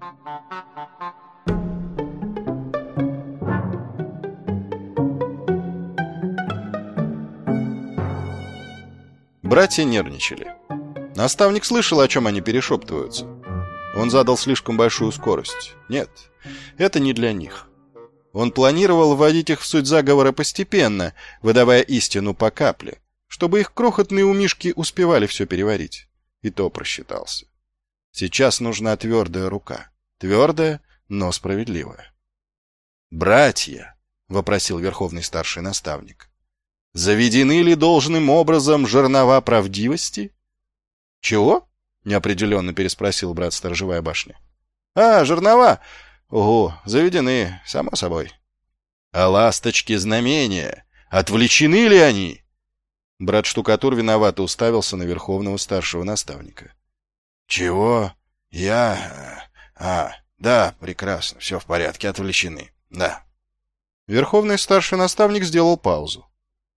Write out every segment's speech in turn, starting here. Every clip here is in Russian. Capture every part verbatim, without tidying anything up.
Братья нервничали. Наставник слышал, о чем они перешептываются. Он задал слишком большую скорость. Нет, это не для них. Он планировал вводить их в суть заговора постепенно, выдавая истину по капле, чтобы их крохотные умишки успевали все переварить. И то просчитался. Сейчас нужна твердая рука. Твердая, но справедливая. «Братья», — вопросил верховный старший наставник, — «заведены ли должным образом жернова правдивости?» «Чего?» — неопределенно переспросил брат Сторожевая башня. «А, жернова! Ого, заведены, само собой». «А ласточки знамения? Отвлечены ли они?» Брат Штукатур виновато уставился на верховного старшего наставника. «Чего? Я... А, да, прекрасно, все в порядке, отвлечены, да». Верховный старший наставник сделал паузу.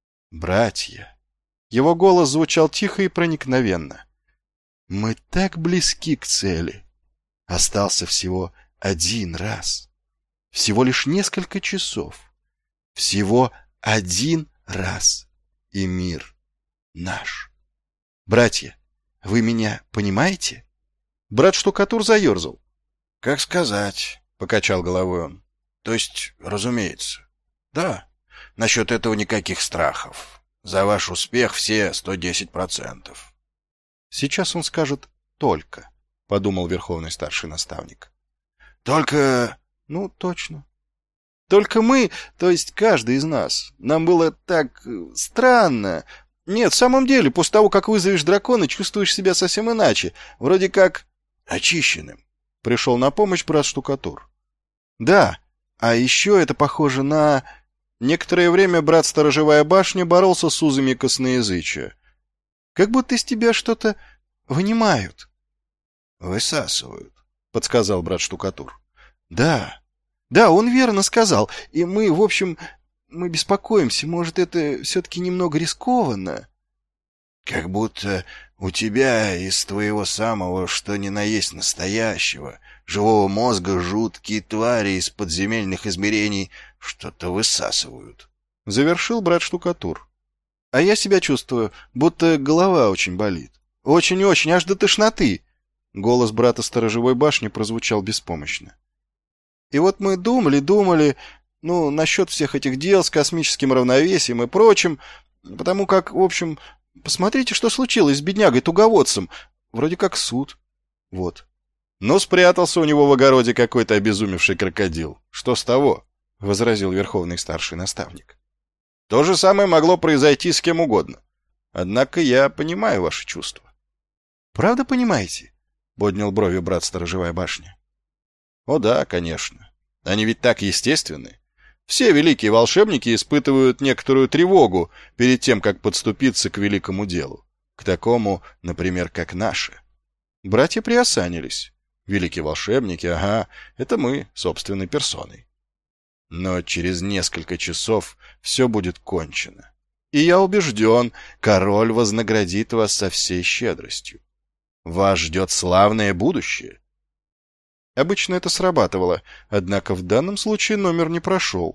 «Братья». Его голос звучал тихо и проникновенно. «Мы так близки к цели. Остался всего один раз. Всего лишь несколько часов. Всего один раз. И мир наш. Братья, вы меня понимаете?» Брат Штукатур заерзал. «Как сказать?» — покачал головой он. «То есть, разумеется. Да, насчет этого никаких страхов. За ваш успех все сто десять процентов». «Сейчас он скажет «только», — подумал верховный старший наставник. «Только...» «Ну, точно. Только мы, то есть каждый из нас. Нам было так странно. Нет, в самом деле, после того, как вызовешь дракона, чувствуешь себя совсем иначе. Вроде как очищенным». Пришел на помощь брат Штукатур. «Да, а еще это похоже на...» Некоторое время брат Сторожевая башня боролся с узами косноязычия. «Как будто из тебя что-то вынимают». «Высасывают», — подсказал брат Штукатур. «Да, да, он верно сказал. И мы, в общем, мы беспокоимся. Может, это все-таки немного рискованно?» «Как будто у тебя из твоего самого, что ни на есть настоящего, живого мозга жуткие твари из подземельных измерений что-то высасывают», — завершил брат Штукатур. «А я себя чувствую, будто голова очень болит. Очень-очень, аж до тошноты». Голос брата Сторожевой башни прозвучал беспомощно. «И вот мы думали, думали, ну, насчет всех этих дел с космическим равновесием и прочим, потому как, в общем, посмотрите, что случилось с беднягой-туговодцем. Вроде как суд. Вот». «Ну, спрятался у него в огороде какой-то обезумевший крокодил. Что с того?» — возразил верховный старший наставник. «То же самое могло произойти с кем угодно. Однако я понимаю ваши чувства». «Правда понимаете?» — поднял брови брат Сторожевая башня. «О да, конечно. Они ведь так естественны. Все великие волшебники испытывают некоторую тревогу перед тем, как подступиться к великому делу. К такому, например, как наше». Братья приосанились. Великие волшебники, ага, это мы, собственной персоной. Но через несколько часов все будет кончено. И я убежден, король вознаградит вас со всей щедростью. Вас ждет славное будущее. Обычно это срабатывало, однако в данном случае номер не прошел.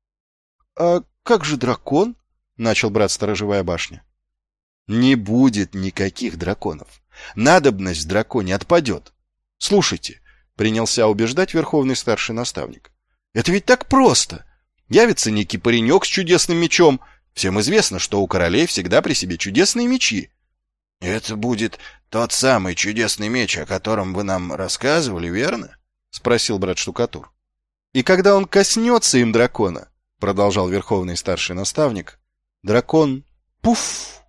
— А как же дракон? — начал брат Сторожевая башня. — Не будет никаких драконов. Надобность в драконе отпадет. Слушайте, — принялся убеждать верховный старший наставник. — Это ведь так просто. Явится некий паренек с чудесным мечом. Всем известно, что у королей всегда при себе чудесные мечи. — Это будет тот самый чудесный меч, о котором вы нам рассказывали, верно? — спросил брат Штукатур. — И когда он коснется им дракона, — продолжал верховный старший наставник, — дракон — пуф!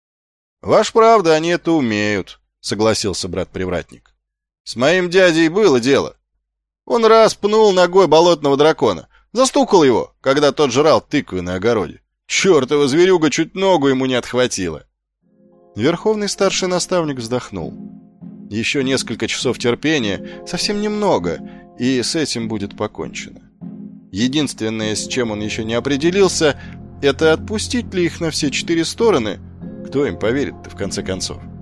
— Ваш правда, они это умеют, — согласился брат-привратник. — С моим дядей было дело. Он раз пнул ногой болотного дракона, застукал его, когда тот жрал тыквы на огороде. Чертова зверюга чуть ногу ему не отхватила. Верховный старший наставник вздохнул. Еще несколько часов терпения, совсем немного, и с этим будет покончено. Единственное, с чем он еще не определился, это отпустить ли их на все четыре стороны. Кто им поверит-то, в конце концов?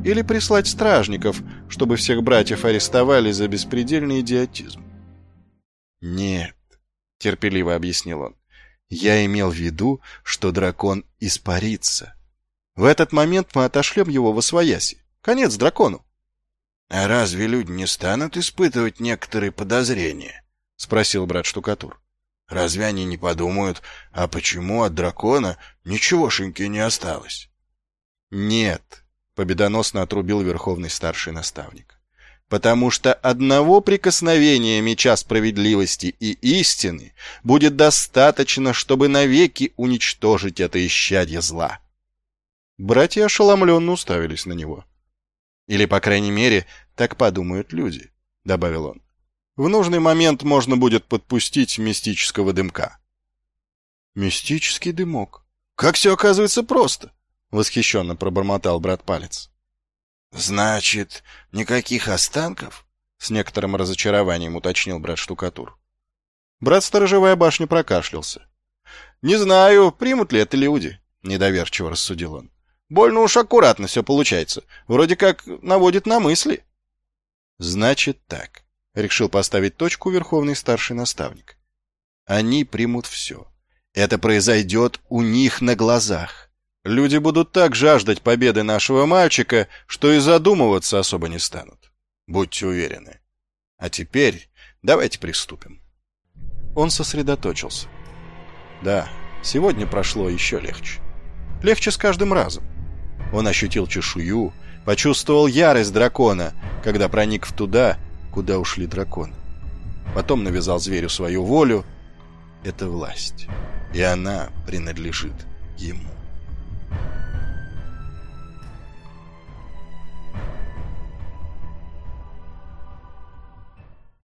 Или прислать стражников, чтобы всех братьев арестовали за беспредельный идиотизм? «Нет», — терпеливо объяснил он, — «я имел в виду, что дракон испарится. В этот момент мы отошлем его восвояси. Конец дракону». «А разве люди не станут испытывать некоторые подозрения?» — спросил брат-штукатур. «Разве они не подумают, а почему от дракона ничегошеньки не осталось?» «Нет», — победоносно отрубил верховный старший наставник, «потому что одного прикосновения меча справедливости и истины будет достаточно, чтобы навеки уничтожить это исчадье зла». Братья ошеломленно уставились на него. «Или, по крайней мере, так подумают люди», — добавил он. «В нужный момент можно будет подпустить мистического дымка». «Мистический дымок? Как все оказывается просто!» — восхищенно пробормотал брат Палец. «Значит, никаких останков?» — с некоторым разочарованием уточнил брат Штукатур. Брат Сторожевая башня прокашлялся. «Не знаю, примут ли это люди», — недоверчиво рассудил он. «Больно уж аккуратно все получается. Вроде как наводит на мысли». «Значит так», — решил поставить точку верховный старший наставник. «Они примут все. Это произойдет у них на глазах. Люди будут так жаждать победы нашего мальчика, что и задумываться особо не станут. Будьте уверены. А теперь давайте приступим». Он сосредоточился. Да, сегодня прошло еще легче. Легче с каждым разом. Он ощутил чешую, почувствовал ярость дракона, когда проник в туда, куда ушли драконы. Потом навязал зверю свою волю. Это власть, и она принадлежит ему.